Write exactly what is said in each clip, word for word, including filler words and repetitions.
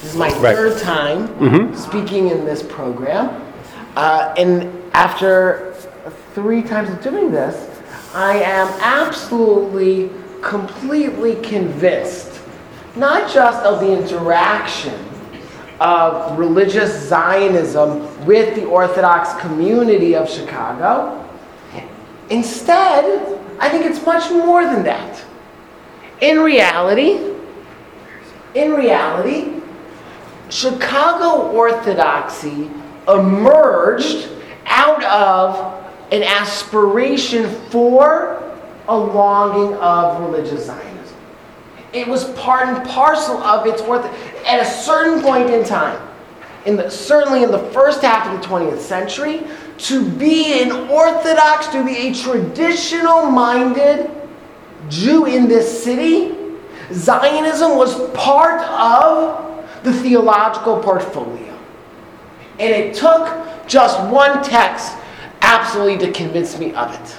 This is my Right. third time Mhm. speaking in this program. Uh, and after three times of doing this, I am absolutely, completely convinced, not just of the interaction of religious Zionism with the Orthodox community of Chicago. Instead, I think it's much more than that. In reality, in reality, Chicago Orthodoxy emerged out of an aspiration for a longing of religious Zionism. It was part and parcel of its ortho. At a certain point in time, in the, certainly in the first half of the twentieth century, to be an Orthodox, to be a traditional-minded Jew in this city, Zionism was part of the theological portfolio. And it took just one text absolutely to convince me of it.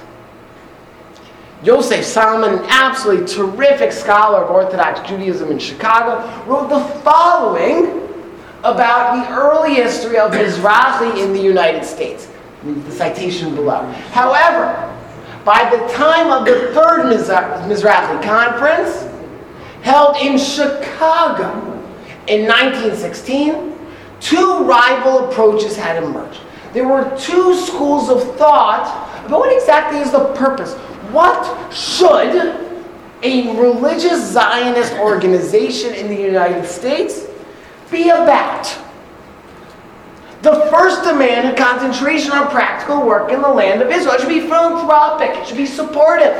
Yosef Salman, an absolutely terrific scholar of Orthodox Judaism in Chicago, wrote the following about the early history of Mizrahi in the United States. The citation below. However, by the time of the third Mizrahi conference, held in Chicago in nineteen sixteen, two rival approaches had emerged. There were two schools of thought about what exactly is the purpose. What should a religious Zionist organization in the United States be about? The first demanded concentration on practical work in the land of Israel. It should be philanthropic. It should be supportive.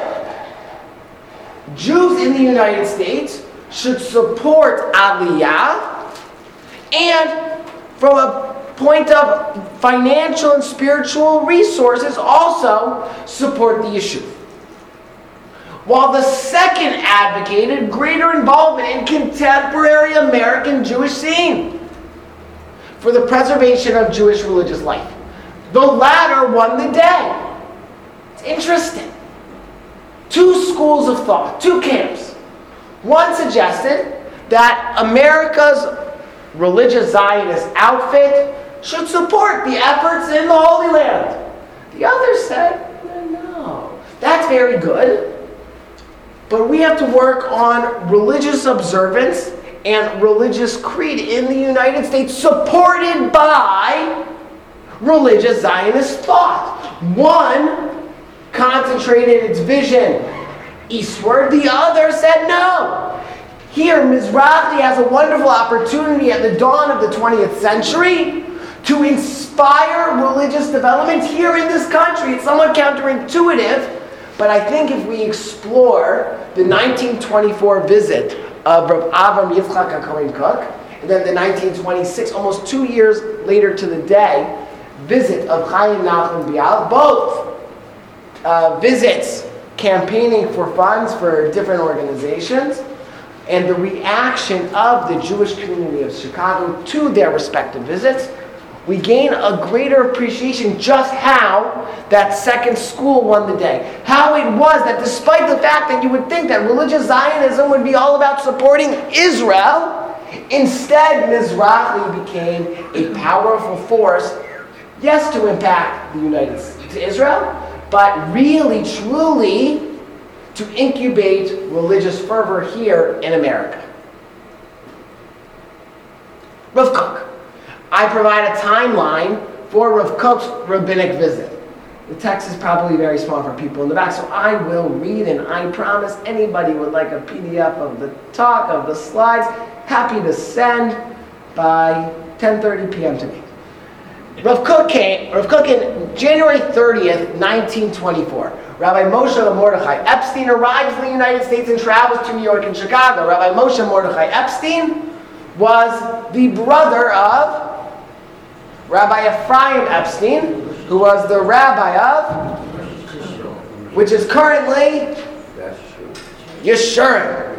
Jews in the United States should support Aliyah, and from a point of financial and spiritual resources, also support the issue. While the second advocated greater involvement in contemporary American Jewish scene for the preservation of Jewish religious life. The latter won the day. It's interesting. Two schools of thought, two camps. One suggested that America's religious Zionist outfit should support the efforts in the Holy Land. The other said, no, that's very good, but we have to work on religious observance and religious creed in the United States supported by religious Zionist thought. One concentrated its vision eastward, the other said no. Here, Mizrahi has a wonderful opportunity at the dawn of the twentieth century to inspire religious development here in this country. It's somewhat counterintuitive, but I think if we explore the nineteen twenty-four visit of Rav Avram Yitzchak HaKohen Kook, and then the nineteen twenty-six, almost two years later to the day, visit of Chaim Nachman Bial, both uh, visits campaigning for funds for different organizations, and the reaction of the Jewish community of Chicago to their respective visits, we gain a greater appreciation just how that second school won the day. How it was that despite the fact that you would think that religious Zionism would be all about supporting Israel, instead Mizrahi became a powerful force, yes, to impact the United States, to Israel, but really, truly, to incubate religious fervor here in America. Rav Kook. I provide a timeline for Rav Kook's rabbinic visit. The text is probably very small for people in the back, so I will read, and I promise anybody would like a P D F of the talk, of the slides, happy to send by ten thirty p.m. to me. Rav Kook came, Rav Kook in January thirtieth, nineteen twenty-four. Rabbi Moshe Mordechai Epstein arrives in the United States and travels to New York and Chicago. Rabbi Moshe Mordechai Epstein was the brother of Rabbi Ephraim Epstein, who was the rabbi of, which is currently Yeshurun.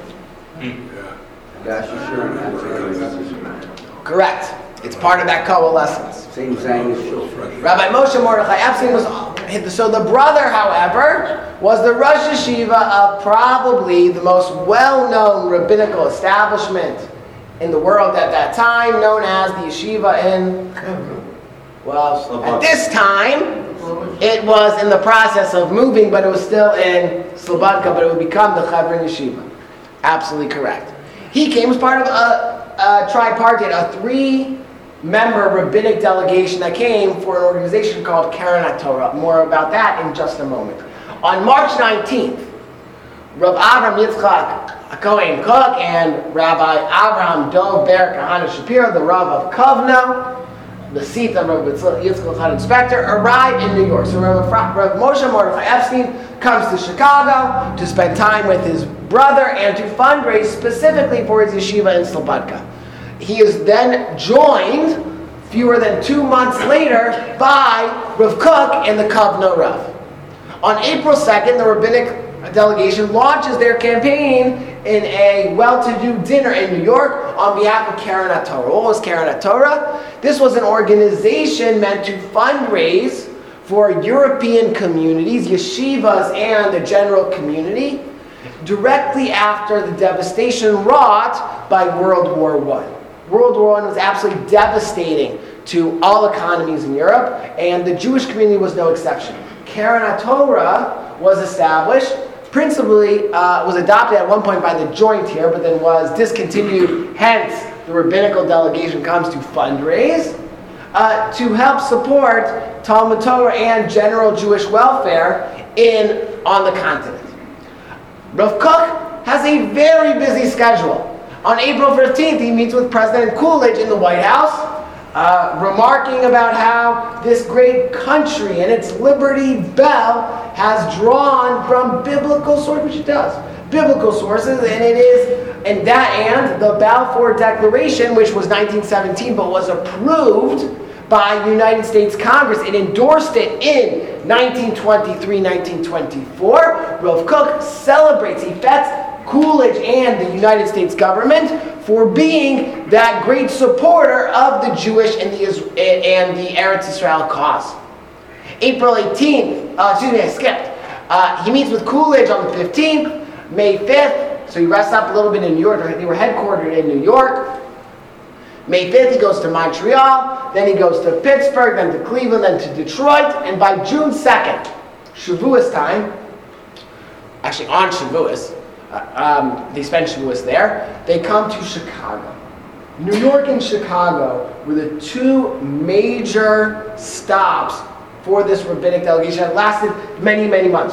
Correct. It's part of that coalescence. Same thing. Rabbi Moshe Mordechai Epstein was, so the brother, however, was the Rosh Yeshiva of probably the most well-known rabbinical establishment in the world at that time, known as the yeshiva in, well, at this time, it was in the process of moving, but it was still in Slobodka, but it would become the Chevron Yeshiva. Absolutely correct. He came as part of a, a tripartite, a three-member rabbinic delegation that came for an organization called Keren HaTorah. More about that in just a moment. On March nineteenth, Rav Avram Yitzchak Cohen Cook and Rabbi Avraham Dov Ber Kahana Shapiro, the Rav of Kovno, the seat of Rav Yitzchak Chad Inspector, arrived in New York. So Rav, Rav Moshe Mordechai Epstein comes to Chicago to spend time with his brother and to fundraise specifically for his yeshiva in Slobodka. He is then joined, fewer than two months later, by Rav Kook and the Kovno Rav. On April second, the rabbinic delegation launches their campaign in a well-to-do dinner in New York on behalf of Keren HaTorah. What was Keren HaTorah? This was an organization meant to fundraise for European communities, yeshivas, and the general community directly after the devastation wrought by World War One. World War One was absolutely devastating to all economies in Europe, and the Jewish community was no exception. Keren HaTorah was established, principally uh, was adopted at one point by the Joint here, but then was discontinued. Hence, the rabbinical delegation comes to fundraise uh, to help support Talmud Torah and general Jewish welfare in on the continent. Rav Kook has a very busy schedule. On April fifteenth, he meets with President Coolidge in the White House, Uh, remarking about how this great country and its Liberty Bell has drawn from biblical sources, which it does, biblical sources, and it is, and that and the Balfour Declaration, which was nineteen seventeen, but was approved by the United States Congress. It endorsed it in nineteen twenty-three, nineteen twenty-four. Rav Kook celebrates, he fets Coolidge and the United States government for being that great supporter of the Jewish and the and the Eretz Israel cause. April eighteenth, uh, excuse me, I skipped. Uh, he meets with Coolidge on the fifteenth, May fifth, so he rests up a little bit in New York. They were headquartered in New York. May fifth, he goes to Montreal, then he goes to Pittsburgh, then to Cleveland, then to Detroit, and by June second, Shavuos time, actually on Shavuos, Uh, um, they spend Shavuos there. They come to Chicago. New York and Chicago were the two major stops for this rabbinic delegation. It lasted many, many months.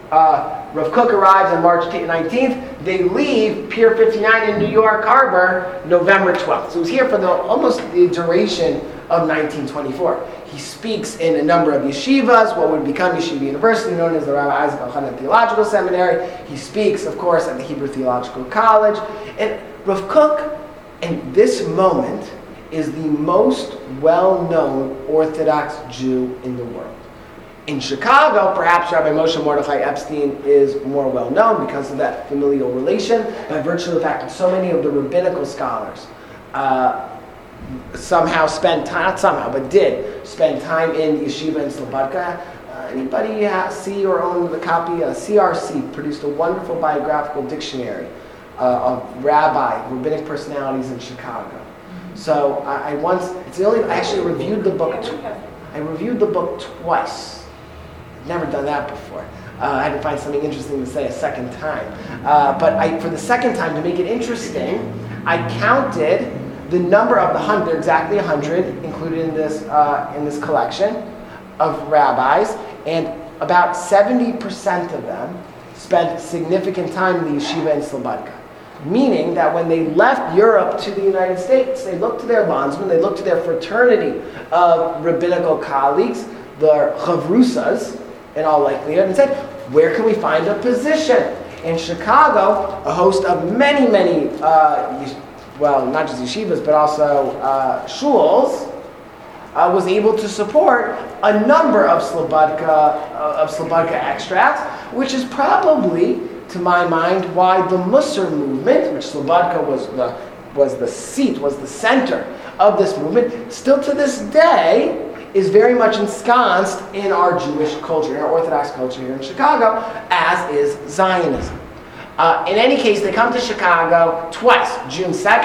Uh, Rav Kook arrives on March nineteenth. They leave Pier fifty-nine in New York Harbor November twelfth. So it was here for the, almost the duration of nineteen twenty-four. He speaks in a number of yeshivas, what would become Yeshiva University, known as the Rabbi Isaac Elchanan Theological Seminary. He speaks, of course, at the Hebrew Theological College. And Rav Kook, in this moment, is the most well-known Orthodox Jew in the world. In Chicago, perhaps Rabbi Moshe Mordechai Epstein is more well-known because of that familial relation, by virtue of the fact that so many of the rabbinical scholars uh, somehow spend time, not somehow, but did spend time in yeshiva in Slobodka. Uh, anybody ha- see or own the copy? Uh, C R C produced a wonderful biographical dictionary uh, of rabbi, rabbinic personalities in Chicago. Mm-hmm. So I, I once, it's the only, I actually reviewed the book, tw- I reviewed the book twice. I've never done that before. Uh, I had to find something interesting to say a second time. Uh, but I, for the second time, to make it interesting, I counted the number of the hundred, exactly a hundred, included in this uh, in this collection of rabbis, and about seventy percent of them spent significant time in the yeshiva in Slobodka. Meaning that when they left Europe to the United States, they looked to their bondsmen, they looked to their fraternity of rabbinical colleagues, the chavrusas, in all likelihood, and said, where can we find a position? In Chicago, a host of many, many uh, well, not just yeshivas, but also uh, shuls, uh, was able to support a number of Slobodka, uh, of Slobodka extracts, which is probably, to my mind, why the Musar movement, which Slobodka was the, was the seat, was the center of this movement, still to this day is very much ensconced in our Jewish culture, in our Orthodox culture here in Chicago, as is Zionism. Uh, in any case, they come to Chicago twice. June second,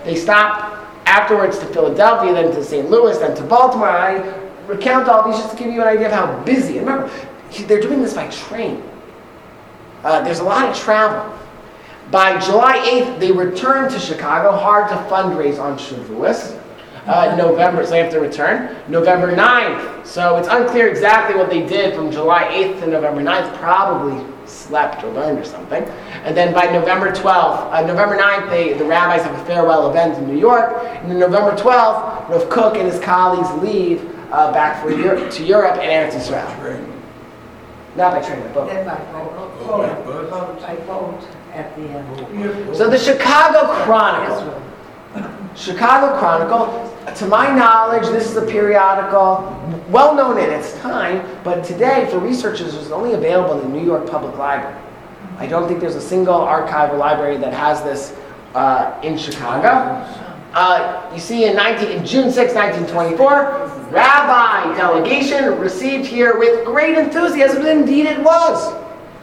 They stop afterwards to Philadelphia, then to Saint Louis, then to Baltimore. I recount all these just to give you an idea of how busy. And remember, they're doing this by train. Uh, there's a lot of travel. By July eighth, they return to Chicago, hard to fundraise on Shavuos. Uh, November, so they have to return. November ninth. So it's unclear exactly what they did from July eighth to November ninth. Probably slept or learned or something. And then by November twelfth, uh, November ninth, they, the rabbis have a farewell event in New York. And then November twelfth, Rav Kook and his colleagues leave uh, back for Europe, to Europe and Eretz Yisrael. Not by train, by boat. Then by boat. Boat. Boat. By boat at the end. So the Chicago Chronicle. Chicago Chronicle, to my knowledge, this is a periodical well known in its time, but today for researchers it's only available in the New York Public Library. I don't think there's a single archive or library that has this uh, in Chicago. Uh, you see in, nineteen, in June sixth, nineteen twenty-four, rabbi delegation received here with great enthusiasm, and indeed it was.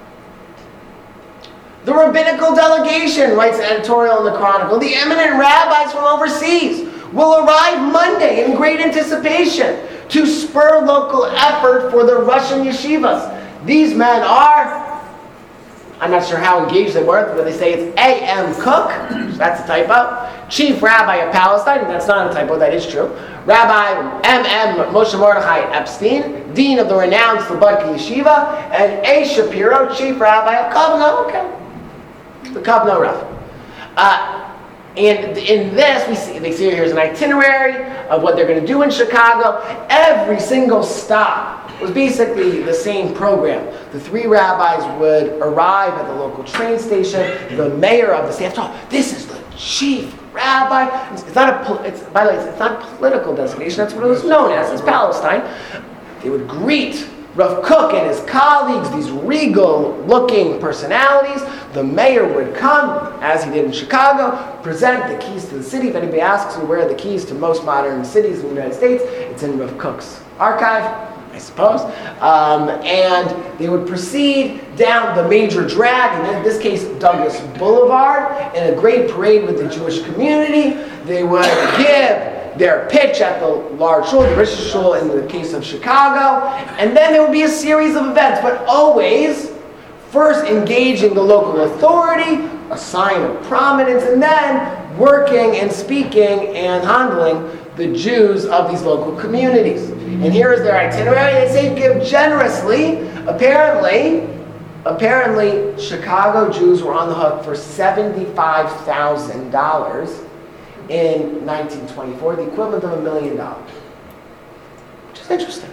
The rabbinical delegation, writes an editorial in the Chronicle, the eminent rabbis from overseas will arrive Monday in great anticipation to spur local effort for the Russian yeshivas. These men are, I'm not sure how engaged they were, but they say it's A M Kook, that's a typo, Chief Rabbi of Palestine, that's not a typo, that is true, Rabbi M M Moshe Mordechai Epstein, Dean of the renowned Slobodka Yeshiva, and A. Shapiro, Chief Rabbi of Kovno, okay. The Kovno Rav. Uh, and in this, we see they see here's an itinerary of what they're going to do in Chicago. Every single stop was basically the same program. The three rabbis would arrive at the local train station. The mayor of the state, after all, this is the chief rabbi. It's, it's not a. It's, by the way, it's, it's not a political designation. That's what it was known as. It's Palestine. They would greet Rav Kook and his colleagues, these regal-looking personalities. The mayor would come, as he did in Chicago, present the keys to the city. If anybody asks me where are the keys to most modern cities in the United States, it's in Rav Kook's archive, I suppose. Um, and they would proceed down the major drag, and in this case, Douglas Boulevard, in a great parade with the Jewish community. They would give their pitch at the large shul, the Rosh Shul in the case of Chicago, and then there would be a series of events, but always first engaging the local authority, a sign of prominence, and then working and speaking and handling the Jews of these local communities. And here is their itinerary. They say give generously. Apparently, apparently Chicago Jews were on the hook for seventy-five thousand dollars in nineteen twenty-four, the equivalent of a million dollars. Which is interesting.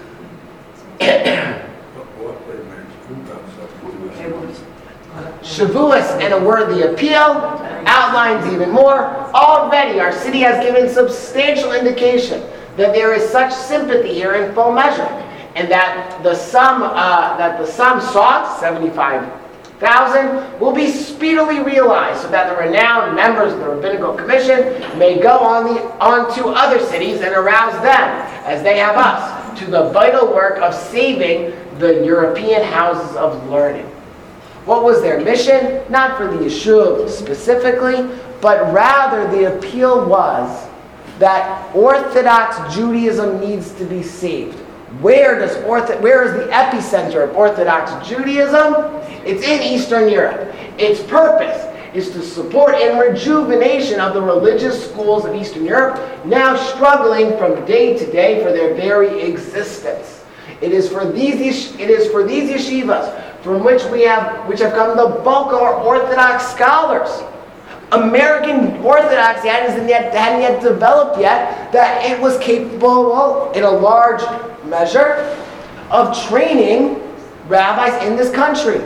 Shavuos and a worthy appeal outlines even more. Already our city has given substantial indication that there is such sympathy here in full measure, and that the sum uh, that the sum sought, seventy-five thousand, will be speedily realized, so that the renowned members of the Rabbinical Commission may go on the on to other cities and arouse them, as they have us, to the vital work of saving the European houses of learning. What was their mission? Not for the Yeshuv specifically, but rather the appeal was that Orthodox Judaism needs to be saved. Where does Ortho- where is the epicenter of Orthodox Judaism? It's in Eastern Europe. Its purpose is to support and rejuvenation of the religious schools of Eastern Europe, now struggling from day to day for their very existence. It is for these it is for these yeshivas from which we have which have come the bulk of our Orthodox scholars. American Orthodoxy hadn't yet, hadn't yet developed yet that it was capable, well, in a large measure, of training rabbis in this country.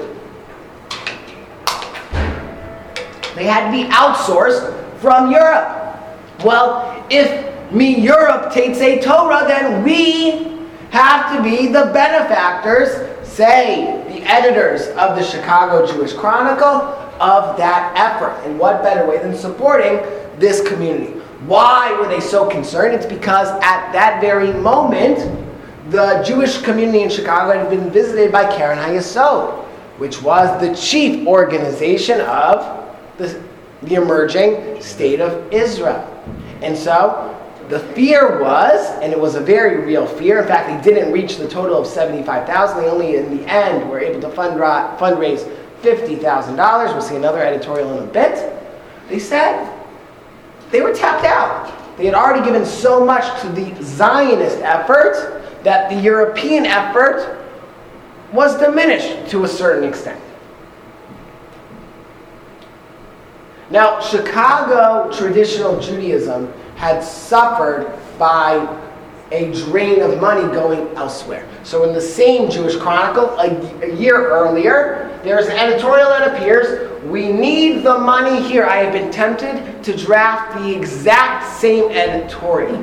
They had to be outsourced from Europe. Well, if me Europe takes a Torah, then we have to be the benefactors, say, the editors of the Chicago Jewish Chronicle, of that effort. And what better way than supporting this community? Why were they so concerned? It's because at that very moment, the Jewish community in Chicago had been visited by Keren HaYesod, which was the chief organization of the, the emerging state of Israel. And so the fear was, and it was a very real fear, in fact, they didn't reach the total of seventy-five thousand dollars. They only, in the end, were able to fundra- fundraise fifty thousand dollars. We'll see another editorial in a bit. They said they were tapped out. They had already given so much to the Zionist effort that the European effort was diminished to a certain extent. Now, Chicago traditional Judaism had suffered by a drain of money going elsewhere. So in the same Jewish Chronicle, a, a year earlier, there's an editorial that appears, we need the money here. I have been tempted to draft the exact same editorial.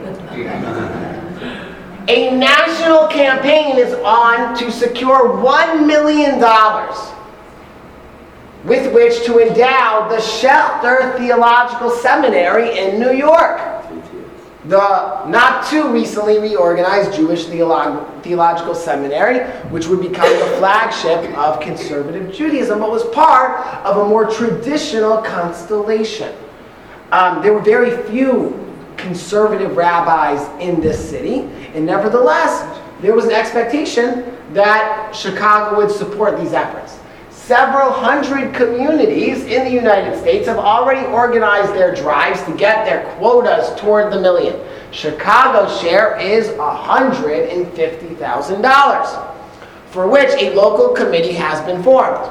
A national campaign is on to secure one million dollars with which to endow the Schechter Theological Seminary in New York, the not too recently reorganized Jewish Theolog- Theological Seminary, which would become the flagship of conservative Judaism, but was part of a more traditional constellation. Um, there were very few conservative rabbis in this city, and nevertheless, there was an expectation that Chicago would support these efforts. Several hundred communities in the United States have already organized their drives to get their quotas toward the million. Chicago's share is one hundred fifty thousand dollars, for which a local committee has been formed.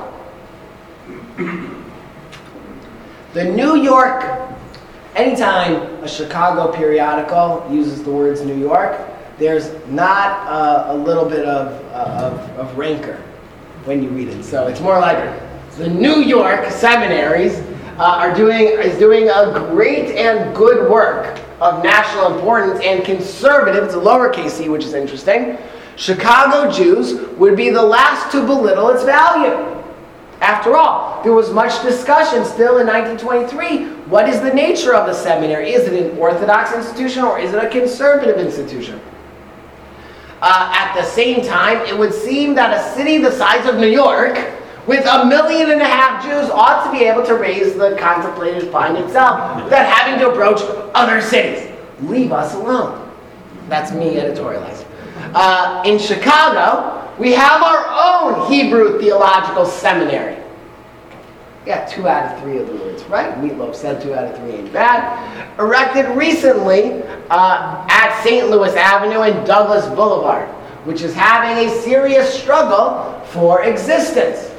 The New York, anytime a Chicago periodical uses the words New York, there's not a, a little bit of, uh, of, of rancor when you read it. So it's more like the New York seminaries uh, are doing is doing a great and good work of national importance and conservative. It's a lowercase c, which is interesting. Chicago Jews would be the last to belittle its value. After all, there was much discussion still in nineteen twenty-three. What is the nature of the seminary? Is it an Orthodox institution or is it a conservative institution? Uh, at the same time, it would seem that a city the size of New York, with a million and a half Jews, ought to be able to raise the contemplated fund itself without having to approach other cities. Leave us alone. That's me editorializing. Uh, in Chicago, we have our own Hebrew Theological Seminary. Yeah, two out of three of the words, right? Meatloaf said two out of three ain't bad. Erected recently uh, at Saint Louis Avenue and Douglas Boulevard, which is having a serious struggle for existence.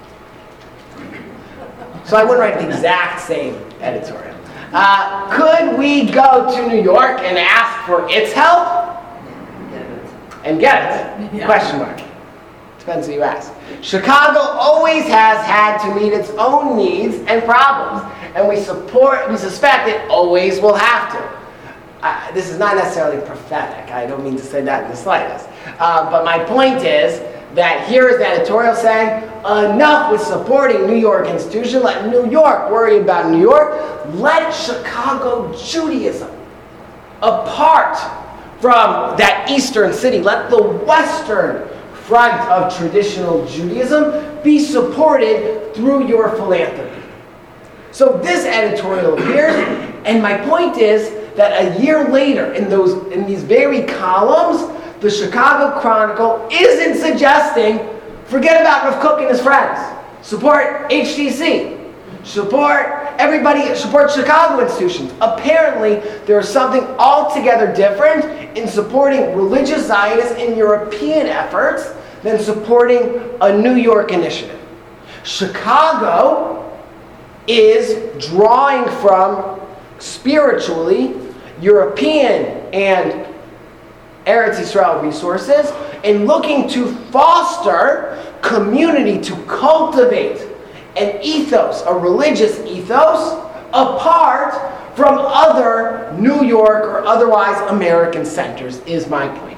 So I wouldn't write the exact same editorial. Uh, could we go to New York and ask for its help? And get it? Yeah. Question mark. Depends who you ask. Chicago always has had to meet its own needs and problems, and we support, we suspect it always will have to. Uh, this is not necessarily prophetic. I don't mean to say that in the slightest. Uh, but my point is that here is the editorial saying, enough with supporting New York institution. Let New York worry about New York. Let Chicago Judaism, apart from that eastern city, let the western front of traditional Judaism be supported through your philanthropy. So this editorial appears, and my point is that a year later, in those in these very columns, the Chicago Chronicle isn't suggesting, forget about Rav Kook and his friends. Support H T C. Support everybody, support Chicago institutions. Apparently, there is something altogether different in supporting religious Zionists in European efforts than supporting a New York initiative. Chicago is drawing from spiritually European and Eretz Yisrael resources and looking to foster community, to cultivate an ethos, a religious ethos, apart from other New York or otherwise American centers, is my point.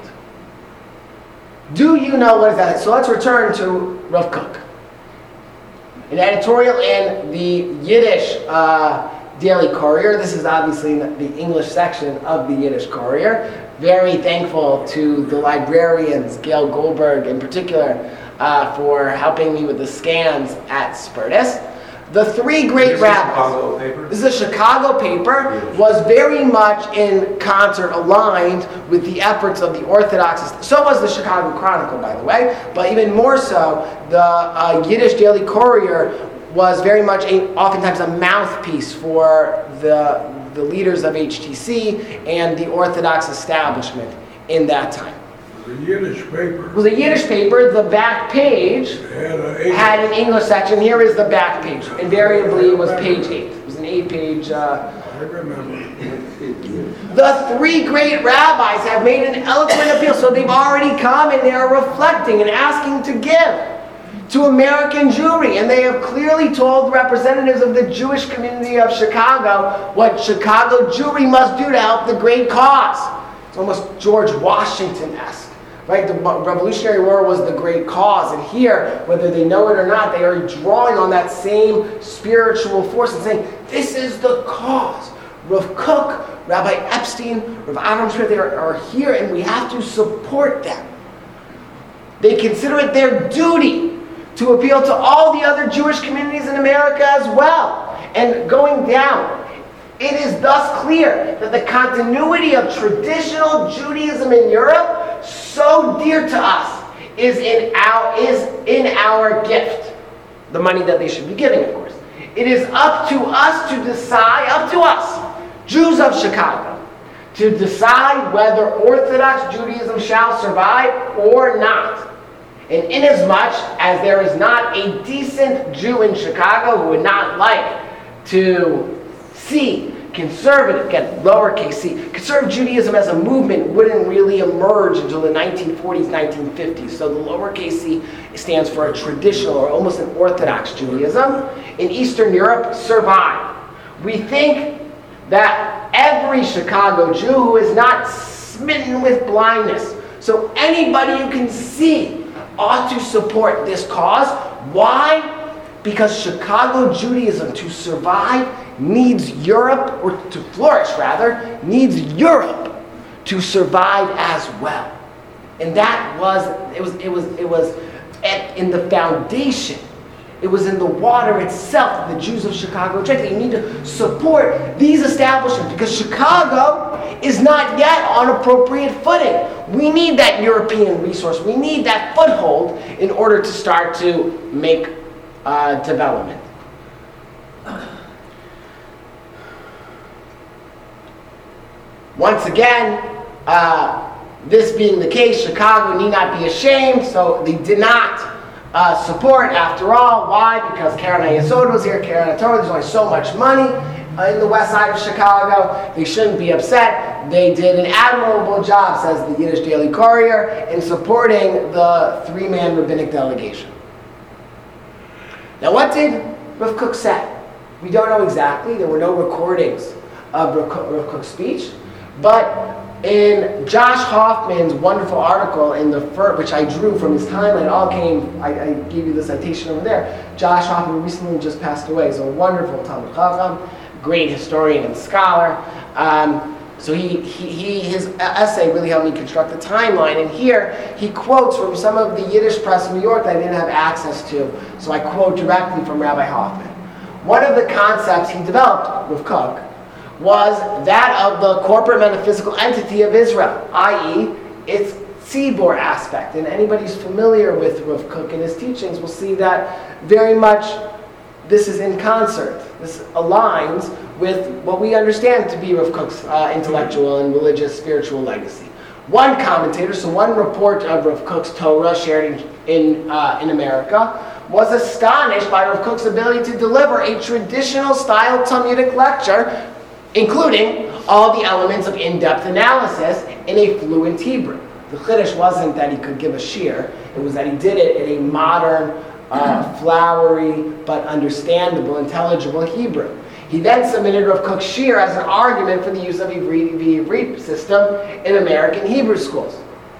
Do you know what is that? So let's return to Rav Kook. An editorial in the Yiddish uh, Daily Courier. This is obviously the English section of the Yiddish Courier. Very thankful to the librarians, Gail Goldberg in particular, uh, for helping me with the scans at Spertus. The three great This is rabbis. Chicago paper? This is a Chicago paper, was very much in concert, aligned with the efforts of the Orthodox. So was the Chicago Chronicle, by the way, but even more so, the uh, Yiddish Daily Courier was very much, a, oftentimes, a mouthpiece for the, the leaders of H T C and the Orthodox establishment in that time. The Yiddish paper. It was a Yiddish paper. The back page Had a had an English section. Here is the back page. Invariably, it was page eight. It was an eight-page. Uh, I remember. the three great rabbis have made an eloquent appeal. So they've already come and they are reflecting and asking to give to American Jewry. And they have clearly told representatives of the Jewish community of Chicago what Chicago Jewry must do to help the great cause. It's almost George Washington-esque. Right, the Revolutionary War was the great cause, and here, whether they know it or not, they are drawing on that same spiritual force and saying, this is the cause. Rav Kook, Rabbi Epstein, Rav Avram Shmir, they are, are here, and we have to support them. They consider it their duty to appeal to all the other Jewish communities in America as well. And going down, it is thus clear that the continuity of traditional Judaism in Europe, so dear to us, is in our is in our gift. The money that they should be giving, of course. It is up to us to decide, up to us, Jews of Chicago, to decide whether Orthodox Judaism shall survive or not. And inasmuch as there is not a decent Jew in Chicago who would not like to see conservative, again, lowercase c, conservative Judaism as a movement wouldn't really emerge until the nineteen forties, nineteen fifties. So the lowercase c stands for a traditional or almost an Orthodox Judaism. In Eastern Europe, survive. We think that every Chicago Jew who is not smitten with blindness, so anybody you can see, ought to support this cause. Why? Because Chicago Judaism, to survive, needs Europe, or to flourish rather, needs Europe to survive as well. And that was, it was, it was, it was at, in the foundation. It was in the water itself that the Jews of Chicago drank. You need to support these establishments because Chicago is not yet on appropriate footing. We need that European resource. We need that foothold in order to start to make uh, development. Once again, uh, this being the case, Chicago need not be ashamed, so they did not uh, support after all. Why? Because Karen HaYesod was here, Karen HaTorah, there's only so much money uh, in the west side of Chicago. They shouldn't be upset. They did an admirable job, says the Yiddish Daily Courier, in supporting the three-man rabbinic delegation. Now what did Rav Kook say? We don't know exactly. There were no recordings of Rav Kook's speech. But in Josh Hoffman's wonderful article, in the fir- which I drew from his timeline, it all came, I, I gave you the citation over there. Josh Hoffman recently just passed away. He's a wonderful Talmud Chacham, great historian and scholar. Um, so he, he, he, his essay really helped me construct the timeline. And here he quotes from some of the Yiddish press in New York that I didn't have access to. So I quote directly from Rabbi Hoffman. One of the concepts he developed with Kook was that of the corporate metaphysical entity of Israel, that is its tzibor aspect. And anybody who's familiar with Rav Kook and his teachings will see that very much this is in concert. This aligns with what we understand to be Rav Kook's uh, intellectual and religious spiritual legacy. One commentator, so one report of Rav Kook's Torah shared in, in, uh, in America, was astonished by Rav Kook's ability to deliver a traditional style Talmudic lecture, including all the elements of in-depth analysis in a fluent Hebrew. The chiddush wasn't that he could give a shiur, it was that he did it in a modern, uh, flowery, but understandable, intelligible Hebrew. He then submitted Rav Kook's shiur as an argument for the use of the Ivrit system in American Hebrew schools.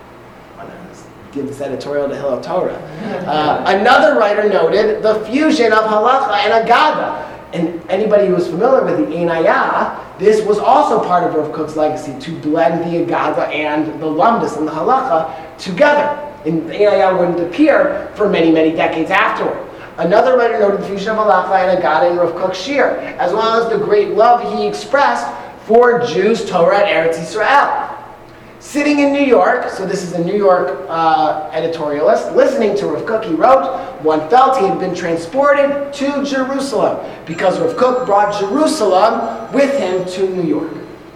Give this editorial to Hillel Torah. Uh, another writer noted the fusion of halacha and agada. And anybody who was familiar with the Ein Hayah, this was also part of Rav Kook's legacy, to blend the Agada and the Lumdus and the Halacha together. And the Ein Hayah wouldn't appear for many, many decades afterward. Another writer noted the fusion of halacha and Agada in Rav Kook's shir, as well as the great love he expressed for Jews, Torah, and Eretz Yisrael. Sitting in New York, so this is a New York uh, editorialist, listening to Rav Kook, he wrote, one felt he had been transported to Jerusalem because Rav Kook brought Jerusalem with him to New York.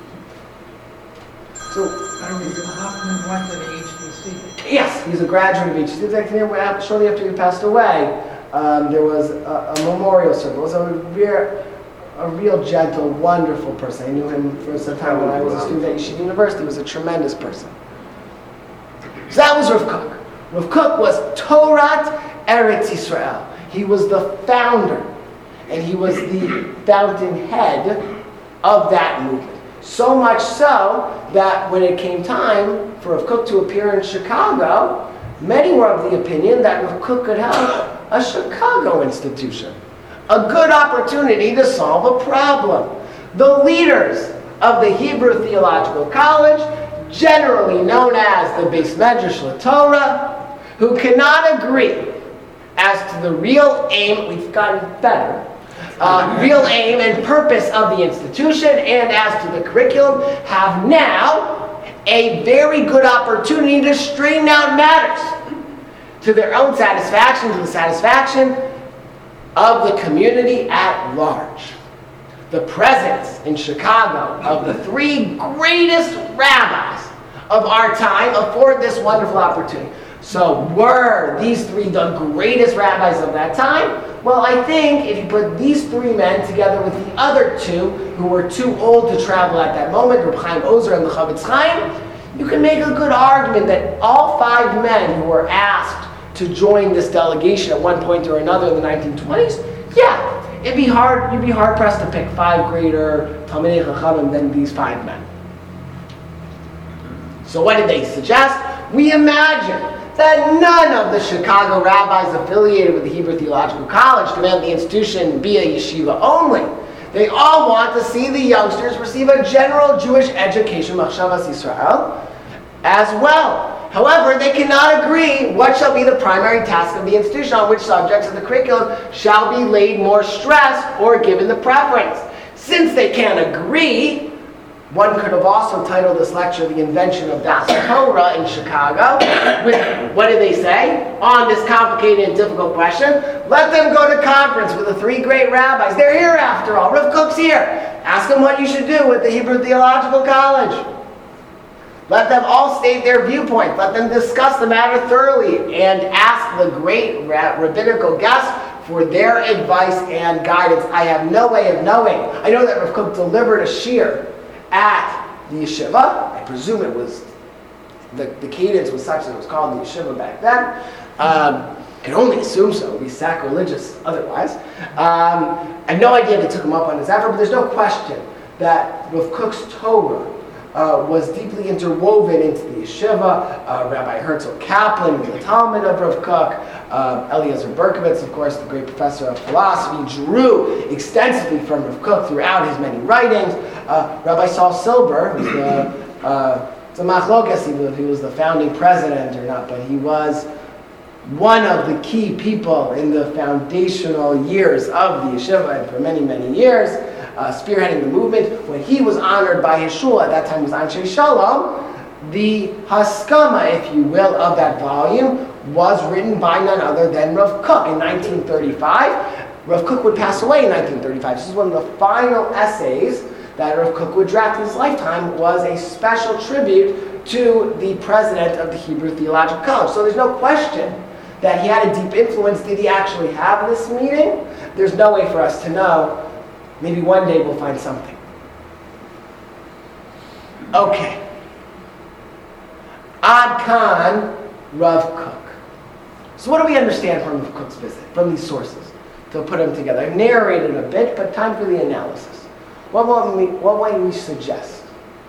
So, Hoffman went to the H B C. yes, he's a graduate of H B C. Shortly after he passed away, um, there was a, a memorial service. It was a real, a real gentle, wonderful person. I knew him for some time when I was a student at Yeshiva University. He was a tremendous person. So that was Rav Kook. Rav Kook was Torat Eretz Yisrael. He was the founder, and he was the fountainhead of that movement. So much so that when it came time for Rav Kook to appear in Chicago, many were of the opinion that Rav Kook could have a Chicago institution. A good opportunity to solve a problem. The leaders of the Hebrew Theological College, generally known as the Beis Medrash LaTorah, who cannot agree as to the real aim, we've gotten better, uh, real aim and purpose of the institution and as to the curriculum, have now a very good opportunity to straighten out matters to their own satisfaction, to the satisfaction of the community at large. The presence in Chicago of the three greatest rabbis of our time afford this wonderful opportunity. So were these three the greatest rabbis of that time? Well, I think if you put these three men together with the other two who were too old to travel at that moment, Reb Chaim Ozer and the Chavetz Chaim, you can make a good argument that all five men who were asked to join this delegation at one point or another in the nineteen twenties, yeah, it'd be hard, you'd be hard pressed to pick five greater Talmidei Chachamim than these five men. So what did they suggest? We imagine that none of the Chicago rabbis affiliated with the Hebrew Theological College demand the institution be a yeshiva only. They all want to see the youngsters receive a general Jewish education, Machshavas Yisrael, as well. However, they cannot agree what shall be the primary task of the institution, on which subjects of the curriculum shall be laid more stress or given the preference. Since they can't agree, one could have also titled this lecture The Invention of Das Torah in Chicago. With, what did they say? On this complicated and difficult question, let them go to conference with the three great rabbis. They're here after all. Rav Kook's here. Ask them what you should do with the Hebrew Theological College. Let them all state their viewpoint. Let them discuss the matter thoroughly and ask the great rabbinical guests for their advice and guidance. I have no way of knowing. I know that Rav Kook delivered a shir at the yeshiva. I presume it was, the, the cadence was such that it was called the yeshiva back then. Um, I can only assume so. It would be sacrilegious otherwise. Um, I have no idea if they took him up on his effort, but there's no question that Rav Kook's Torah Uh, was deeply interwoven into the yeshiva. Uh, Rabbi Herzl Kaplan, the Talmud of Rav Kook, uh, Eliezer Berkovitz, of course, the great professor of philosophy, drew extensively from Rav Kook throughout his many writings. Uh, Rabbi Saul Silber, who's the, uh, it's a machlokas if he was the founding president or not, but he was one of the key people in the foundational years of the yeshiva, and for many, many years, Uh, spearheading the movement. When he was honored by his shul, at that time was Anshe Shalom, the haskama, if you will, of that volume was written by none other than Rav Kook in nineteen thirty-five. Rav Kook would pass away in nineteen thirty-five. This is one of the final essays that Rav Kook would draft in his lifetime, was a special tribute to the president of the Hebrew Theological College. So there's no question that he had a deep influence. Did he actually have this meeting? There's no way for us to know. Maybe one day we'll find something. Okay. Ad Khan, Rav Kook. So what do we understand from Rav Kook's visit, from these sources, to put them together? I've narrated a bit, but time for the analysis. What might we, what might we suggest?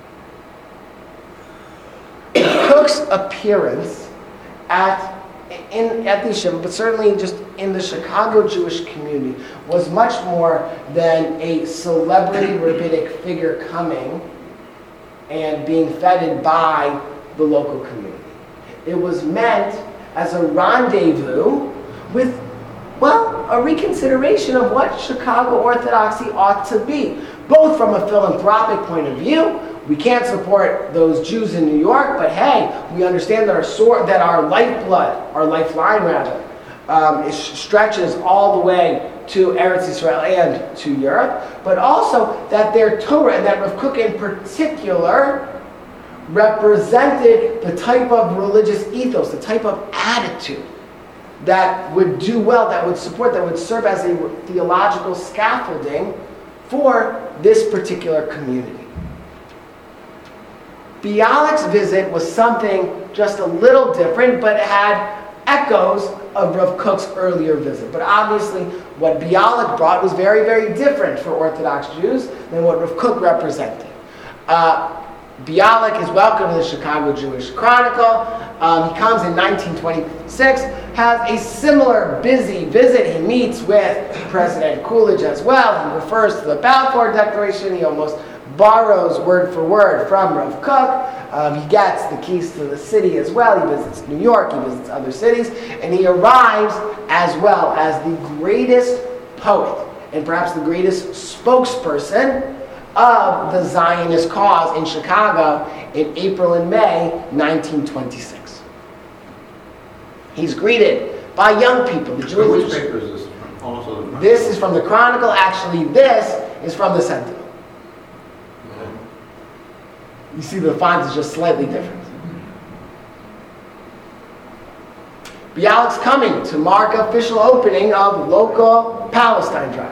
Kook's appearance at In, at the yeshiva, but certainly just in the Chicago Jewish community, was much more than a celebrity rabbinic figure coming and being feted by the local community. It was meant as a rendezvous with, well, a reconsideration of what Chicago Orthodoxy ought to be, both from a philanthropic point of view. We can't support those Jews in New York, but hey, we understand that our sword, that our lifeblood, our lifeline rather, um, is, stretches all the way to Eretz Yisrael and to Europe, but also that their Torah, and that Rav Kook in particular, represented the type of religious ethos, the type of attitude that would do well, that would support, that would serve as a theological scaffolding for this particular community. Bialik's visit was something just a little different, but it had echoes of Rav Kook's earlier visit. But obviously, what Bialik brought was very, very different for Orthodox Jews than what Rav Kook represented. Uh, Bialik is welcome to the Chicago Jewish Chronicle. Um, he comes in nineteen twenty-six, has a similar busy visit. He meets with President Coolidge as well. He refers to the Balfour Declaration. He almost borrows word for word from Rav Kook. Um, he gets the keys to the city as well. He visits New York, he visits other cities, and he arrives as well as the greatest poet and perhaps the greatest spokesperson of the Zionist cause in Chicago in April and May nineteen twenty-six. He's greeted by young people. The So which Jewish. paper is this from? Also the Chronicle? This is from the Chronicle. Actually, this is from the Sentinel. You see the font is just slightly different. Bialik's coming to mark official opening of local Palestine Drive.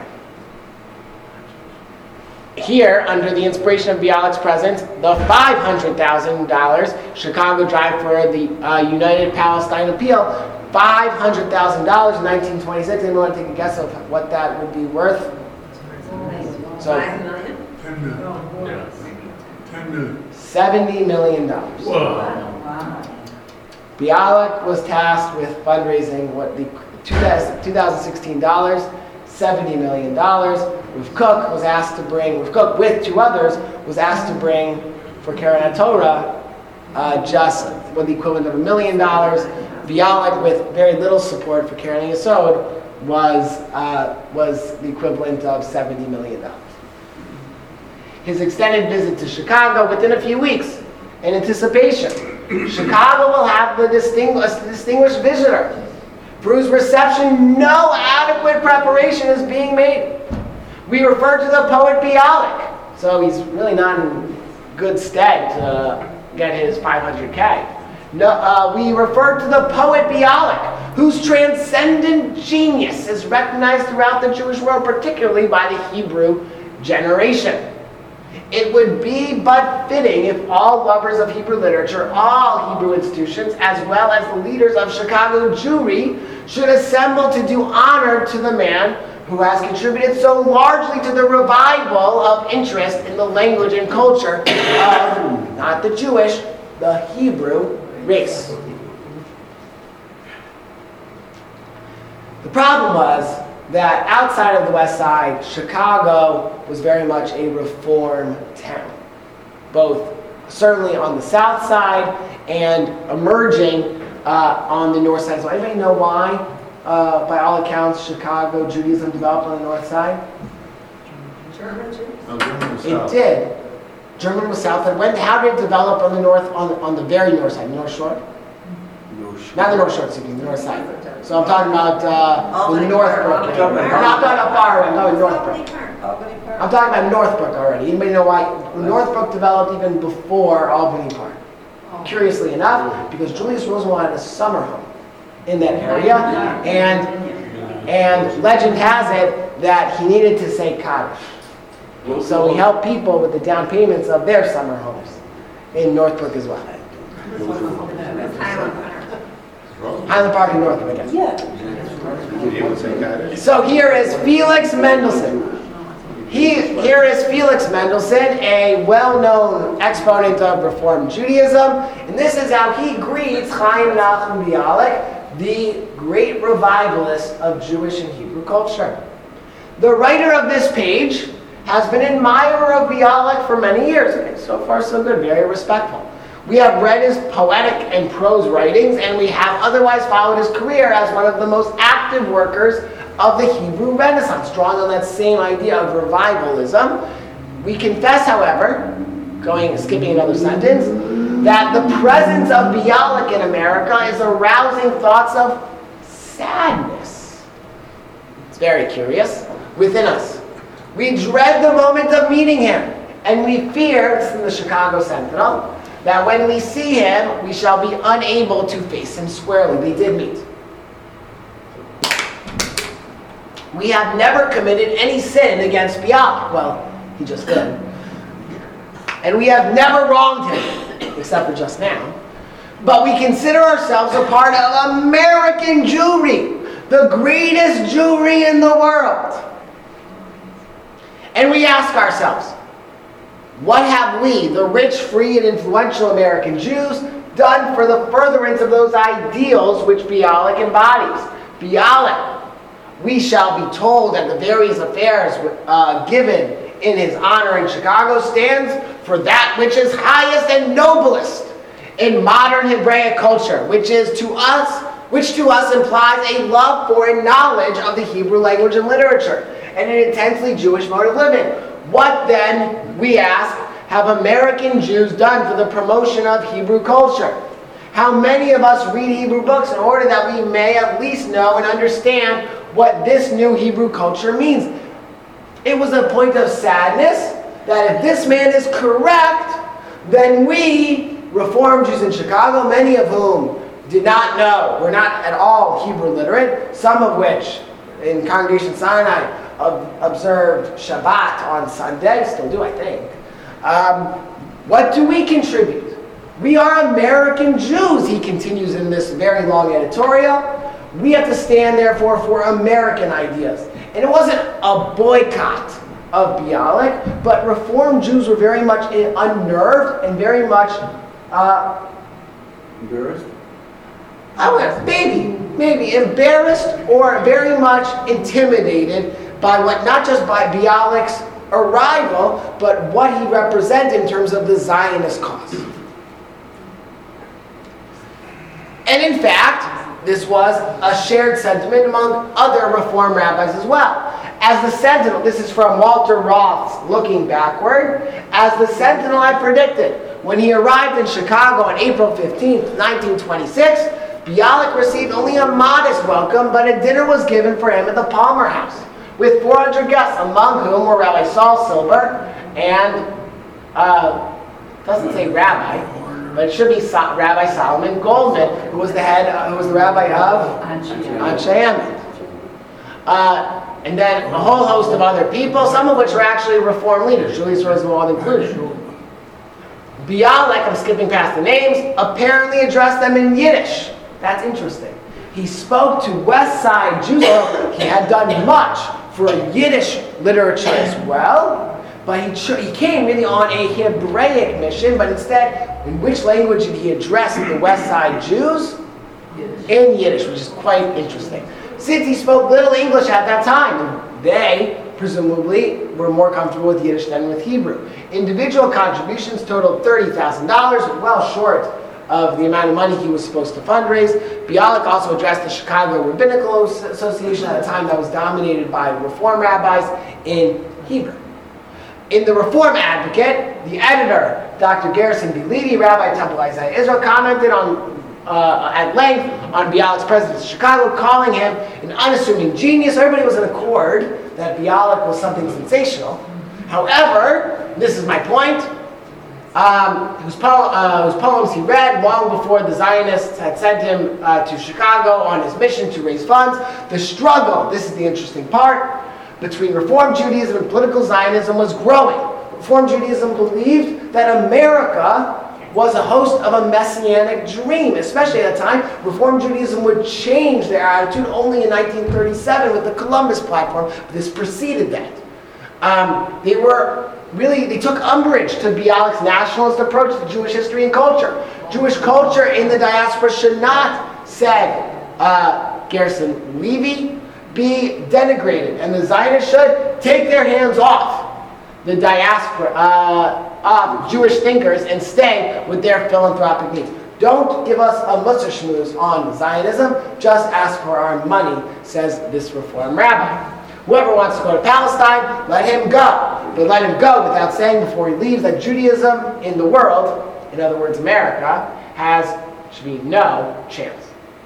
Here, under the inspiration of Bialik's presence, the five hundred thousand dollars Chicago Drive for the uh, United Palestine Appeal, five hundred thousand dollars in nineteen twenty-six. Anyone want to take a guess of what that would be worth? So, Five million? Ten million. Ten million. seventy million dollars. Whoa. Wow. Bialik was tasked with fundraising what the two thousand sixteen dollars, seventy million dollars. Rav Kook was asked to bring, Rav Kook with two others, was asked to bring for Keren HaTorah uh, just what the equivalent of a million dollars. Bialik, with very little support for Keren Yesod, was, uh, was the equivalent of seventy million dollars. His extended visit to Chicago within a few weeks, in anticipation. Chicago will have the distinguished, distinguished visitor, for whose reception no adequate preparation is being made. We refer to the poet Bialik, so he's really not in good stead to get his five hundred K. No, uh, we refer to the poet Bialik, whose transcendent genius is recognized throughout the Jewish world, particularly by the Hebrew generation. It would be but fitting if all lovers of Hebrew literature, all Hebrew institutions, as well as the leaders of Chicago Jewry, should assemble to do honor to the man who has contributed so largely to the revival of interest in the language and culture of, not the Jewish, the Hebrew race. The problem was that outside of the West Side, Chicago was very much a reform town, both certainly on the South Side and emerging uh, on the North Side. So anybody know why, uh, by all accounts, Chicago Judaism developed on the North Side? German Jews? No, German was It south. did. German was South. And when, how did it develop on the North, on, on the very North Side, the North Shore? Not the North Shore, excuse me, the North Side. So I'm talking about uh, the Albany Northbrook. Park. area. I'm not talking about far away, I'm talking Northbrook. Albany Park. Albany Park. I'm talking about Northbrook already. Anybody know why? Northbrook developed even before Albany Park. Curiously enough, because Julius Rosenwald had a summer home in that area, and and legend has it that he needed to say Kaddish. So he helped people with the down payments of their summer homes in Northbrook as well. Highland Park. Highland Park in Northbrook, I guess. He would say Kaddish. So here is Felix Mendelssohn. He, here is Felix Mendelssohn, a well-known exponent of Reform Judaism, and this is how he greets Chaim Nachum Bialik, the great revivalist of Jewish and Hebrew culture. The writer of this page has been an admirer of Bialik for many years. Okay, so far so good, very respectful. We have read his poetic and prose writings, and we have otherwise followed his career as one of the most active workers of the Hebrew Renaissance, drawing on that same idea of revivalism. We confess, however, going skipping another sentence, that the presence of Bialik in America is arousing thoughts of sadness. It's very curious. Within us, we dread the moment of meeting him, and we fear, this is in the Chicago Sentinel, that when we see him, we shall be unable to face him squarely. They did meet. We have never committed any sin against Bialik. Well, he just did. And we have never wronged him, except for just now. But we consider ourselves a part of American Jewry, the greatest Jewry in the world. And we ask ourselves, what have we, the rich, free, and influential American Jews, done for the furtherance of those ideals which Bialik embodies? Bialik, we shall be told at the various affairs uh, given in his honor in Chicago, stands for that which is highest and noblest in modern Hebraic culture, which is to us, which to us implies a love for and knowledge of the Hebrew language and literature, and an intensely Jewish mode of living. What then, we ask, have American Jews done for the promotion of Hebrew culture? How many of us read Hebrew books in order that we may at least know and understand what this new Hebrew culture means? It was a point of sadness that if this man is correct, then we, Reformed Jews in Chicago, many of whom did not know, were not at all Hebrew literate, some of which in Congregation Sinai ob- observed Shabbat on Sunday, still do I think. Um, what do we contribute? We are American Jews, he continues in this very long editorial. We have to stand, therefore, for American ideas. And it wasn't a boycott of Bialik, but Reformed Jews were very much unnerved and very much uh, Embarrassed? I would maybe, maybe embarrassed or very much intimidated by what, not just by Bialik's arrival, but what he represented in terms of the Zionist cause. And in fact, this was a shared sentiment among other Reform rabbis as well. As the Sentinel, this is from Walter Roth's Looking Backward, as the Sentinel had predicted, when he arrived in Chicago on April fifteenth, nineteen twenty-six, Bialik received only a modest welcome, but a dinner was given for him at the Palmer House, with four hundred guests, among whom were Rabbi Saul Silber and, uh, doesn't say rabbi, but it should be so- Rabbi Solomon Goldman, who was the head, uh, who was the rabbi of Anshe Emet. Uh, and then a whole host of other people, some of which were actually Reform leaders, Julius Rosenwald included. Bialik, I'm skipping past the names, apparently addressed them in Yiddish. That's interesting. He spoke to West Side Jews. He had done much for Yiddish literature as well, but he, ch- he came really on a Hebraic mission, but instead, in which language did he address the West Side Jews? Yiddish. In Yiddish, which is quite interesting. Since he spoke little English at that time, they, presumably, were more comfortable with Yiddish than with Hebrew. Individual contributions totaled thirty thousand dollars, well short of the amount of money he was supposed to fundraise. Bialik also addressed the Chicago Rabbinical Association at a time that was dominated by Reform rabbis in Hebrew. In the Reform Advocate, the editor, Doctor Garrison B. Levy, Rabbi Temple Isaiah Israel, commented on uh, at length on Bialik's presence in Chicago, calling him an unassuming genius. Everybody was in accord that Bialik was something sensational. However, this is my point, um, whose, po- uh, whose poems he read long before the Zionists had sent him uh, to Chicago on his mission to raise funds. The struggle, this is the interesting part, between Reform Judaism and political Zionism was growing. Reform Judaism believed that America was a host of a messianic dream, especially at the time. Reform Judaism would change their attitude only in nineteen thirty-seven with the Columbus Platform, but this preceded that. Um, they were really, they took umbrage to Bialik's nationalist approach to Jewish history and culture. Jewish culture in the diaspora should not, said uh, Garrison Levy, be denigrated, and the Zionists should take their hands off the diaspora uh, of Jewish thinkers and stay with their philanthropic needs. Don't give us a mussar schmooze on Zionism, just ask for our money, says this Reform rabbi. Whoever wants to go to Palestine, let him go. But let him go without saying before he leaves that Judaism in the world, in other words America, has, should be no chance.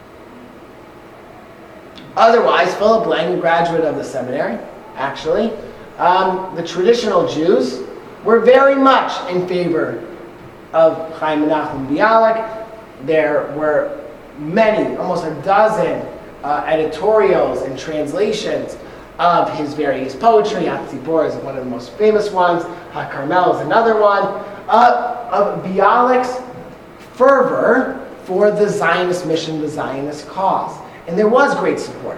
Otherwise, Philip Lang, a graduate of the seminary, actually, um, the traditional Jews were very much in favor of Chaim Menachem Bialik. There were many, almost a dozen uh, editorials and translations of his various poetry. Hatzipor is one of the most famous ones. HaKarmel is another one. Uh, of Bialik's fervor for the Zionist mission, the Zionist cause. And there was great support,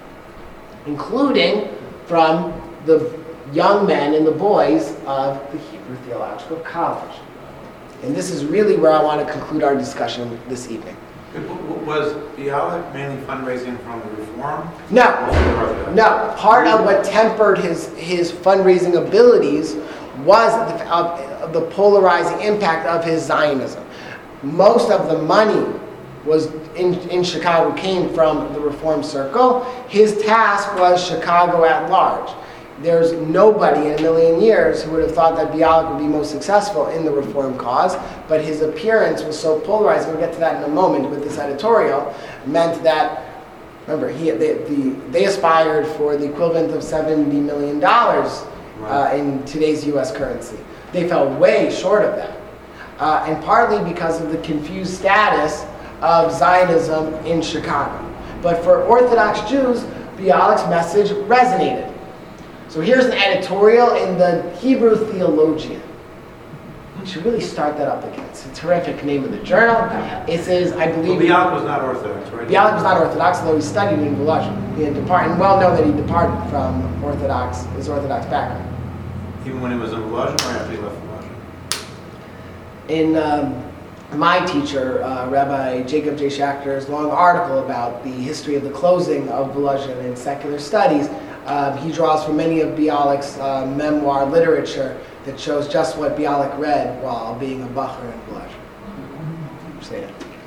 including from the young men and the boys of the Hebrew Theological College. And this is really where I want to conclude our discussion this evening. Was Bialik mainly fundraising from the Reform? No, no. Part of what tempered his, his fundraising abilities was the, of, the polarizing impact of his Zionism. Most of the money was in, in Chicago came from the Reform Circle. His task was Chicago at large. There's nobody in a million years who would have thought that Bialik would be most successful in the Reform cause, but his appearance was so polarizing, we'll get to that in a moment with this editorial, meant that, remember, he, they, the, they aspired for the equivalent of seventy million dollars uh, in today's U S currency. They fell way short of that. Uh, and partly because of the confused status of Zionism in Chicago. But for Orthodox Jews, Bialik's message resonated. So here's an editorial in the Hebrew Theologian. You should really start that up again. It's a terrific name of the journal. It says, I believe... Well, Bialik was not Orthodox, right? Bialik was not Orthodox, although he studied in Volozhin. He had departed, and well known that he departed from Orthodox, his Orthodox background. Even when he was in Volozhin or after he left Volozhin? In um, my teacher, uh, Rabbi Jacob J. Schachter's long article about the history of the closing of Volozhin in secular studies, uh, he draws from many of Bialik's uh, memoir literature that shows just what Bialik read while being a bacher in Volozhin. Say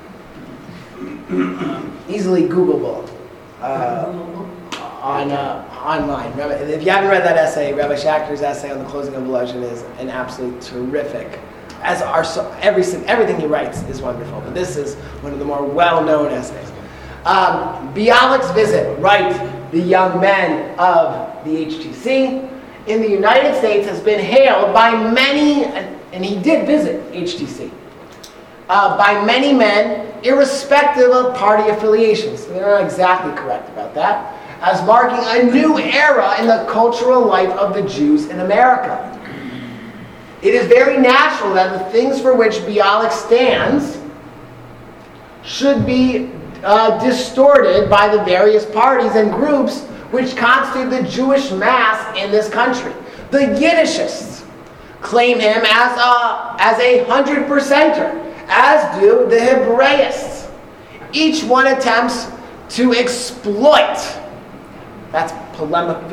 it. Easily Googleable uh, on uh, online. Rabbi, if you haven't read that essay, Rabbi Schachter's essay on the closing of Volozhin is an absolutely terrific. As are so, every everything he writes is wonderful, but this is one of the more well-known essays. Um, Bialik's visit, right? The young men of the H T C in the United States has been hailed by many, and he did visit H T C, uh, by many men, irrespective of party affiliations. So they're not exactly correct about that, as marking a new era in the cultural life of the Jews in America. It is very natural that the things for which Bialik stands should be uh, distorted by the various parties and groups which constitute the Jewish mass in this country. The Yiddishists claim him as a, as a hundred percenter, as do the Hebraists. Each one attempts to exploit, that's polemic,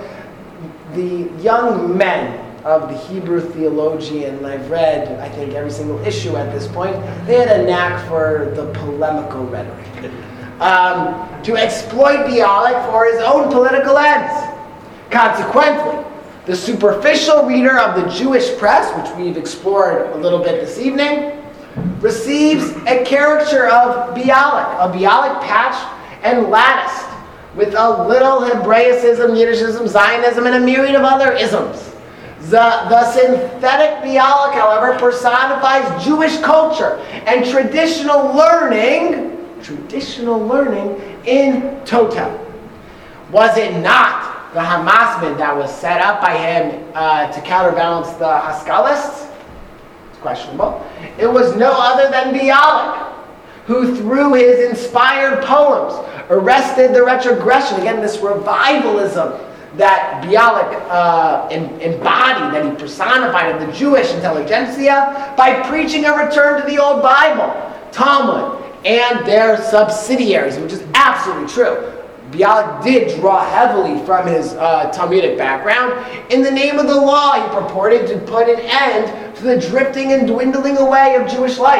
the young men of the Hebrew Theologian, and I've read, I think, every single issue at this point, they had a knack for the polemical rhetoric. Um, to exploit Bialik for his own political ends. Consequently, the superficial reader of the Jewish press, which we've explored a little bit this evening, receives a caricature of Bialik, a Bialik patched and latticed with a little Hebraicism, Yiddishism, Zionism, and a myriad of other isms. The, the synthetic Bialik, however, personifies Jewish culture and traditional learning, traditional learning in toto. Was it not the Hamasman that was set up by him uh, to counterbalance the Haskalists? It's questionable. It was no other than Bialik, who through his inspired poems arrested the retrogression, again this revivalism that Bialik uh, embodied, that he personified of the Jewish intelligentsia, by preaching a return to the old Bible, Talmud, and their subsidiaries, which is absolutely true. Bialik did draw heavily from his uh, Talmudic background. In the name of the law, he purported to put an end to the drifting and dwindling away of Jewish life.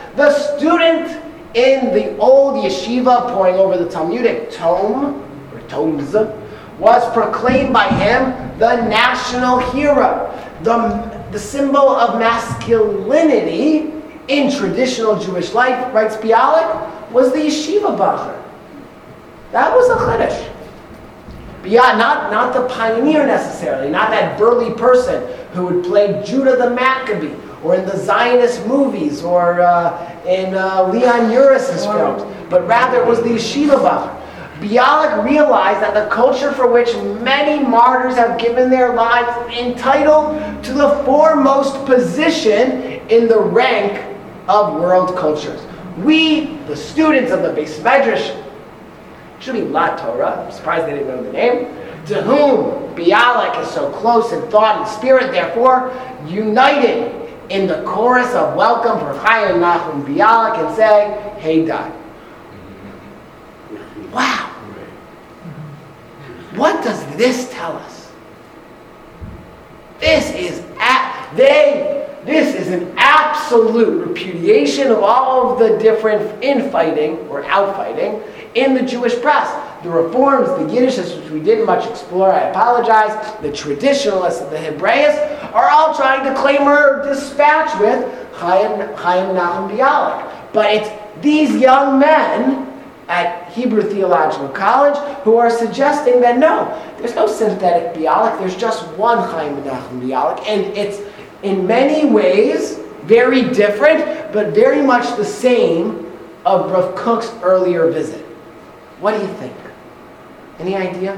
The student in the old yeshiva poring over the Talmudic tome, or tomes, was proclaimed by him the national hero, the, the symbol of masculinity in traditional Jewish life, writes Bialik, was the yeshiva bacher. That was a chiddush. Beyond, not, not the pioneer necessarily, not that burly person who would play Judah the Maccabee, or in the Zionist movies, or uh, in uh, Leon Uris's films, but rather it was the yeshiva bacher. Bialik realized that the culture for which many martyrs have given their lives entitled to the foremost position in the rank of world cultures. We, the students of the Beis Medrash, should be La Torah, I'm surprised they didn't know the name, to whom Bialik is so close in thought and spirit, therefore, united in the chorus of welcome for Chaim Nachum Bialik and say, hey, Dad. Wow. What does this tell us? This is at they this is an absolute repudiation of all of the different infighting or outfighting in the Jewish press. The reforms, the Yiddishists, which we didn't much explore, I apologize, the traditionalists of the Hebraists are all trying to claim or dispatch with Chaim, Chaim Nachum Bialik. But it's these young men at Hebrew Theological College who are suggesting that no, there's no synthetic Bialik, there's just one Chaim Menachem Bialik, and it's in many ways very different, but very much the same of Rav Kook's earlier visit. What do you think? Any idea?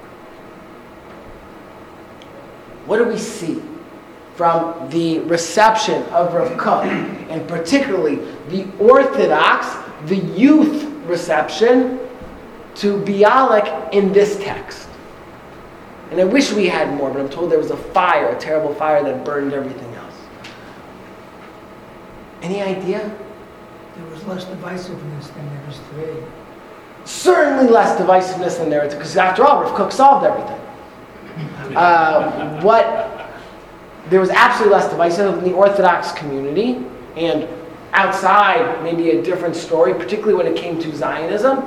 What do we see from the reception of Rav Kook, and particularly the Orthodox, the youth reception to Bialik in this text? And I wish we had more, but I'm told there was a fire, a terrible fire that burned everything else. Any idea? There was less divisiveness than there is today. Certainly less divisiveness than there is, because after all, Rav Kook solved everything. Uh, what there was absolutely less divisiveness in the Orthodox community, and outside, maybe a different story, particularly when it came to Zionism.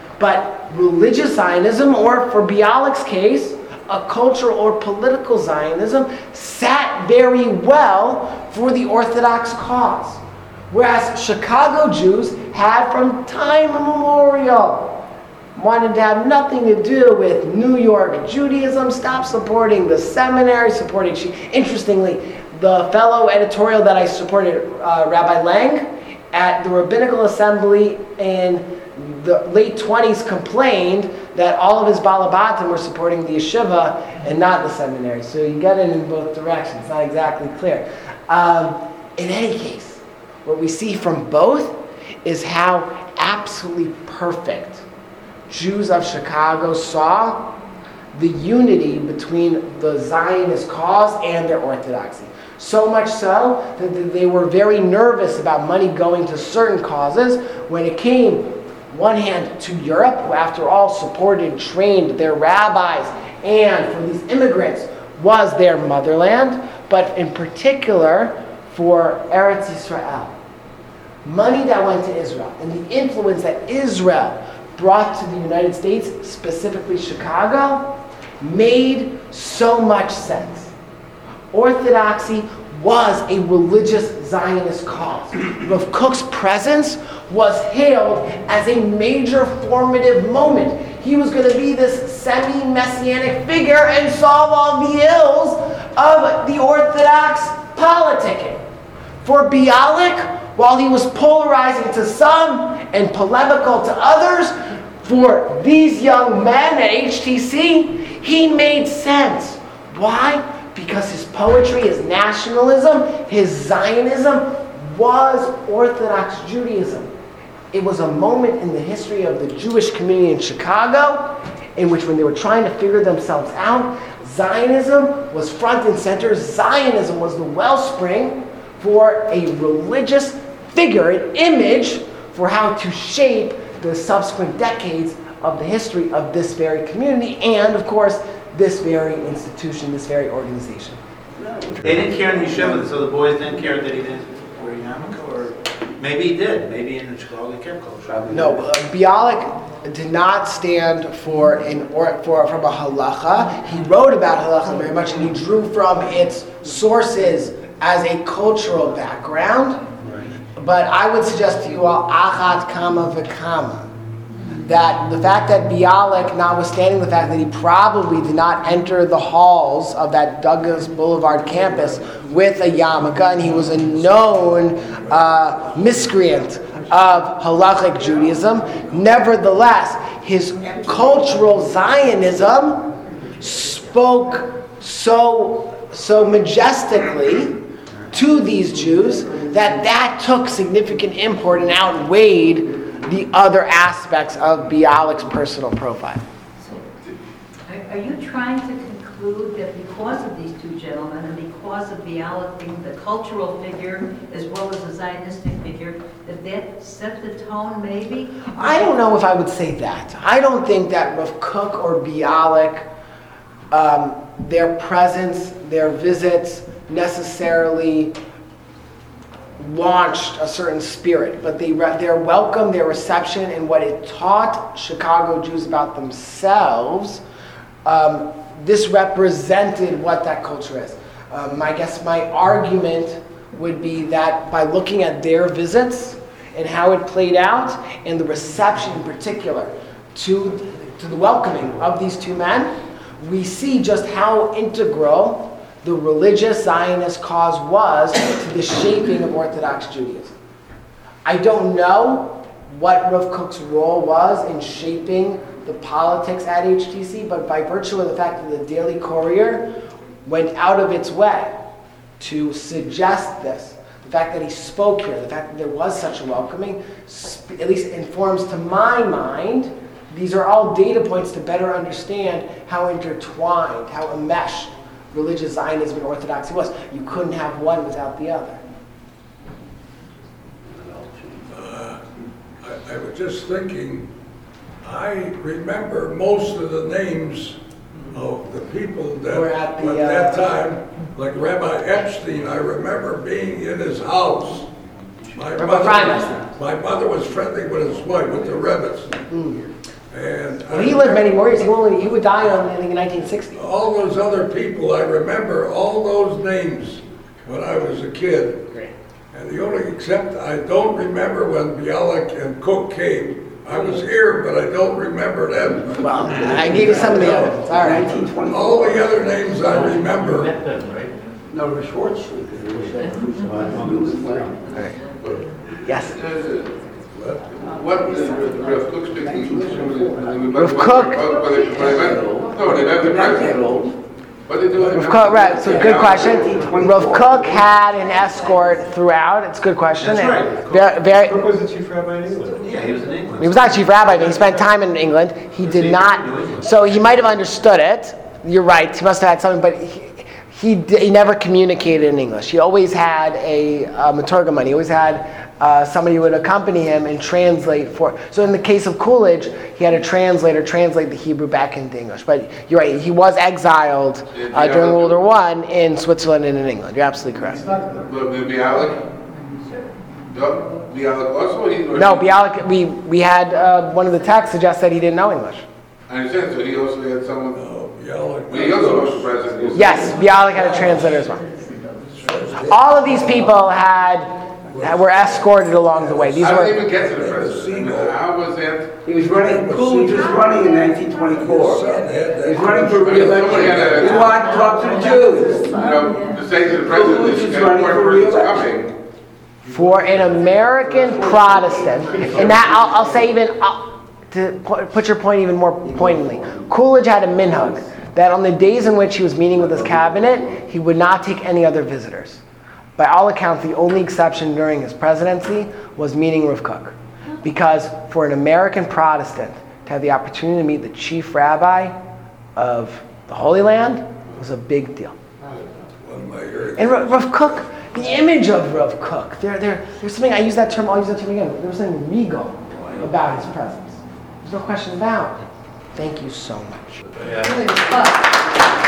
But religious Zionism, or for Bialik's case, a cultural or political Zionism, sat very well for the Orthodox cause. Whereas Chicago Jews had from time immemorial wanted to have nothing to do with New York Judaism, stopped supporting the seminary, supporting she. Interestingly, the fellow editorial that I supported, uh, Rabbi Lang, at the Rabbinical Assembly in the late twenties complained that all of his Balabatim were supporting the yeshiva and not the seminary. So you get it in both directions. It's not exactly clear. Um, in any case, what we see from both is how absolutely perfect Jews of Chicago saw the unity between the Zionist cause and their orthodoxy. So much so that they were very nervous about money going to certain causes when it came, one hand, to Europe, who after all supported and trained their rabbis, and for these immigrants was their motherland, but in particular for Eretz Yisrael. Money that went to Israel and the influence that Israel brought to the United States, specifically Chicago, made so much sense. Orthodoxy was a religious Zionist cause. Rav Kook's presence was hailed as a major formative moment. He was going to be this semi-messianic figure and solve all the ills of the Orthodox politicking. For Bialik, while he was polarizing to some and polemical to others, for these young men at H T C, he made sense. Why? Because his poetry, his nationalism, his Zionism was Orthodox Judaism. It was a moment in the history of the Jewish community in Chicago in which, when they were trying to figure themselves out, Zionism was front and center. Zionism was the wellspring for a religious figure, an image for how to shape the subsequent decades of the history of this very community and, of course, this very institution, this very organization. They didn't care in yeshiva, so the boys didn't care that he didn't wear yarmulke, or Maybe he did, maybe in the Chicago camp culture. No, uh, Bialik did not stand for an or for from a halacha. He wrote about halacha very much, and he drew from its sources as a cultural background. But I would suggest to you all, achat kama v'kama, that the fact that Bialik, notwithstanding the fact that he probably did not enter the halls of that Douglas Boulevard campus with a yarmulke, and he was a known uh, miscreant of halachic Judaism, nevertheless, his cultural Zionism spoke so, so majestically to these Jews that that took significant import and outweighed the other aspects of Bialik's personal profile. So, are, are you trying to conclude that because of these two gentlemen and because of Bialik being the cultural figure as well as a Zionistic figure, that that set the tone maybe? I don't know if I would say that. I don't think that Rav Kook or Bialik, um, their presence, their visits necessarily launched a certain spirit, but they re- their welcome, their reception, and what it taught Chicago Jews about themselves, um, this represented what that culture is. Um, I guess my argument would be that by looking at their visits and how it played out, and the reception in particular to, to the welcoming of these two men, we see just how integral the religious Zionist cause was to the shaping of Orthodox Judaism. I don't know what Rav Kook's role was in shaping the politics at H T C, but by virtue of the fact that the Daily Courier went out of its way to suggest this, the fact that he spoke here, the fact that there was such a welcoming, at least informs to my mind, these are all data points to better understand how intertwined, how enmeshed religious Zionism and Orthodoxy was. You couldn't have one without the other. Uh, I, I was just thinking, I remember most of the names of the people that Were at the, at that uh, time, like Rabbi Epstein, I remember being in his house. My Rabbi mother, Freimas. my mother was friendly with his wife, with the Rebbe's. Mm. And Well, he lived many more years. He only he would die on I think in nineteen sixty. all those other people, I remember all those names when I was a kid. Great. And the only, except I don't remember when Bialik and Cook came. I was here, but I don't remember them. Well, I gave you some of the evidence. All right. All the other names I remember. No, the Schwartz Street. Yes. What did Rav Kook speaking? Rav Kook. No, they met the president. What did they do? Rav Kook, right, so good question. Rav Kook had an escort throughout. It's a good question. That's right. Very, very, Cook was the chief rabbi in England. Yeah, he was in England. he was not chief rabbi, but he spent time in England. He did not, so he might have understood it. You're right, he must have had something, but he, he, d- he never communicated in English. He always had a uh, maturgaman. He always had uh, somebody who would accompany him and translate for. So in the case of Coolidge, he had a translator translate the Hebrew back into English. But you're right, he was exiled uh, during World War One in Switzerland and in England. You're absolutely correct. But Bialik? No, Bialik also? He, No, Bialik, we, we had uh, one of the texts suggest that he didn't know English. I understand, so he also had someone, Oh, Bialik. well, he also was the president. Yes, Bialik had a translator as well. All of these people had were escorted along the way. These I were. didn't even get to the president. How was that? He was running, Coolidge was running in nineteen twenty-four. Son had that. He was running for re-election. He wanted to talk to the Jews. You know, to say to the president, Coolidge this was guy, running one for person's re-election. coming. For an American Protestant, and that I'll, I'll say even uh, to pu- put your point even more poignantly, Coolidge had a minhag that on the days in which he was meeting with his cabinet, he would not take any other visitors. By all accounts, the only exception during his presidency was meeting Rav Kook, because for an American Protestant to have the opportunity to meet the chief rabbi of the Holy Land was a big deal. One of my early- And Rav Rav Kook, the image of Rav Kook, there, there, there's something, I use that term, I'll use that term again, there was something regal about his presence. There's no question about it. Thank you so much. Really was fun.